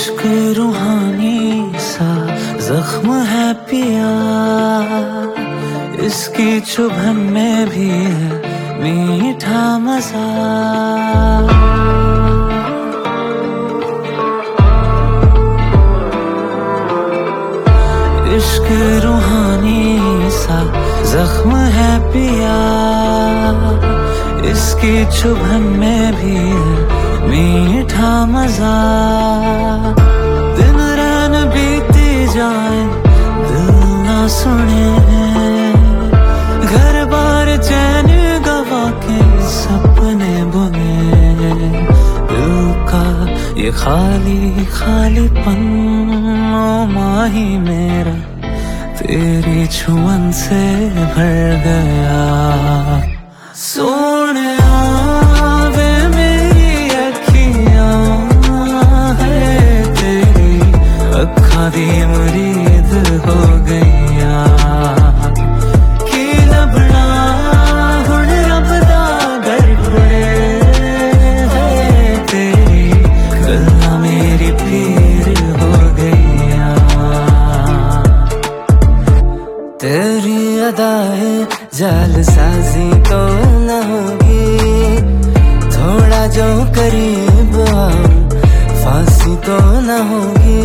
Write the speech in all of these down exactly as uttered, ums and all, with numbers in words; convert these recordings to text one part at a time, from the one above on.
इश्क रूहानी सा जख्म है पिया, इसकी चुभन में भी है मीठा मजा। इश्क रूहानी सा जख्म है पिया, इसकी चुभन में भी है मीठा मजा। दिन रात बीती जाए दिल ना सुने, घर बार चैन गवा के सपने बुने। दिल का ये खाली खालीपन ओ माही मेरा तेरी छुअन से भर गया। सोने वे मेरी अखियां है तेरी अखा दी मुरीद हो गईया। की लबना हुण रब दा गरगुड़े है तेरी गल्ला मेरी पीर हो गईया। तेरी अदाए जालसाजी तो न होगी, थोड़ा जो करीब आओ फांसी तो न होगी।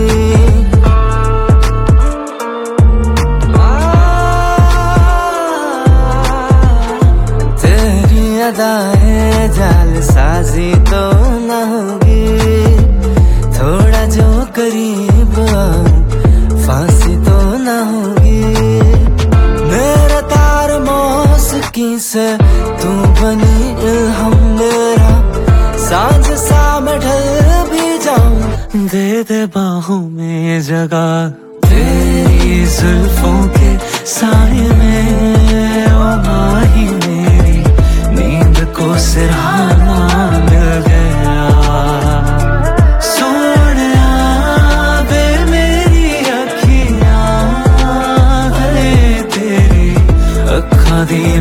तेरी अदाए जालसाजी तो न होगी, थोड़ा जो करीब आओ फांसी तो न होगी। मेरा तार मौसिकी से तू बनी इल्हम मेरा, सांझ सा मैं ढल भी जाऊं दे दे बाहों में जगह। तेरी जुल्फों के साए में ओ माही मेरी नींद को सिरहाना मिल गया। सोनिया वे मेरी अखियां है तेरी अखा दी